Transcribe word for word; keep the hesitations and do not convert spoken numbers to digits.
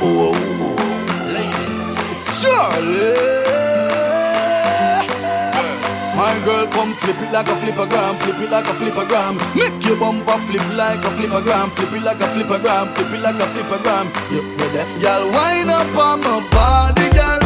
Oh, it's Charlie. My girl, come flip it like a flippergram, flip it like a flippergram. Make your bumper flip like a flippergram, flip it like a flippergram, flip it like a flippergram. You deaf, y'all wind up on my body, girl.